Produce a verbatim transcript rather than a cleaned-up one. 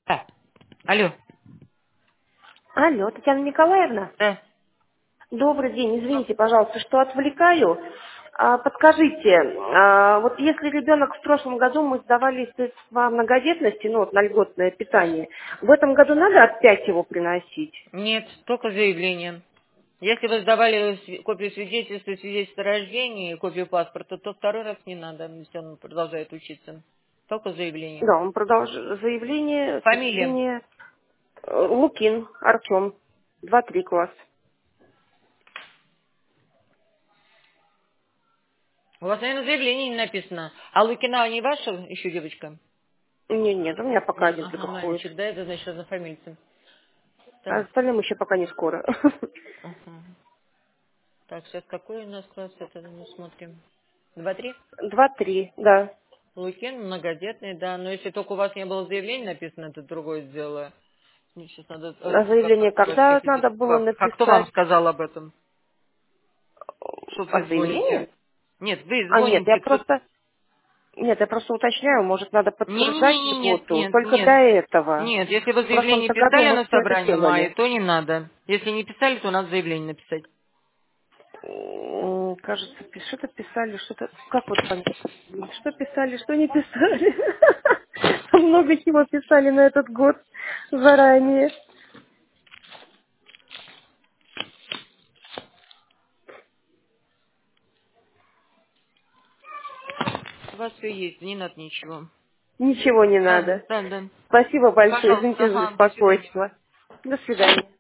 А, алло, Алло, Татьяна Николаевна. да. Добрый день. Извините, пожалуйста, что отвлекаю. А, подскажите, а, вот если ребенок в прошлом году мы сдавали средства многодетности, ну вот на льготное питание, в этом году надо опять его приносить? Нет, только заявление. Если вы сдавали сви- копию свидетельства, свидетельства о рождении, копию паспорта, то второй раз не надо, если он продолжает учиться. Только заявление. Да, он продолжит. Заявление, Фамилия. сведение, э, Лукин, Артем, два-три класс. У вас, наверное, заявление не написано. А Лукина не ваша еще девочка? Нет, нет, у меня пока Не, один только ага, ходит. мальчик, да, это значит однофамильцы. А Так, остальным еще пока не скоро. ага. Так, сейчас какой у нас класс? Это мы смотрим. Два-три? Два-три, да. Лукин, многодетный, да. Но если только у вас не было заявления написано, это другое дело. Мне сейчас надо э, А заявление когда спросить у надо было директора. А кто вам написать? сказал об этом? Что А вы заявление? звоните? Нет, вы А нет, я звоните. Кто... просто, нет, я просто уточняю, может, надо подтверждать Не-не-не, нет, льготу нет, только нет. для этого. Нет, если вы В прошлом заявление году писали мы на все это собрании мая, делали. то не надо. Если не писали, то надо заявление написать. М, Кажется, пи- что-то писали, что-то... Как вот понять? Что писали, что не писали? Много чего писали на этот год заранее. У вас все есть, не надо ничего. Ничего не Да, надо. да, да. Спасибо большое, Пожалуйста, извините за ага, до свидания. беспокойство. До свидания.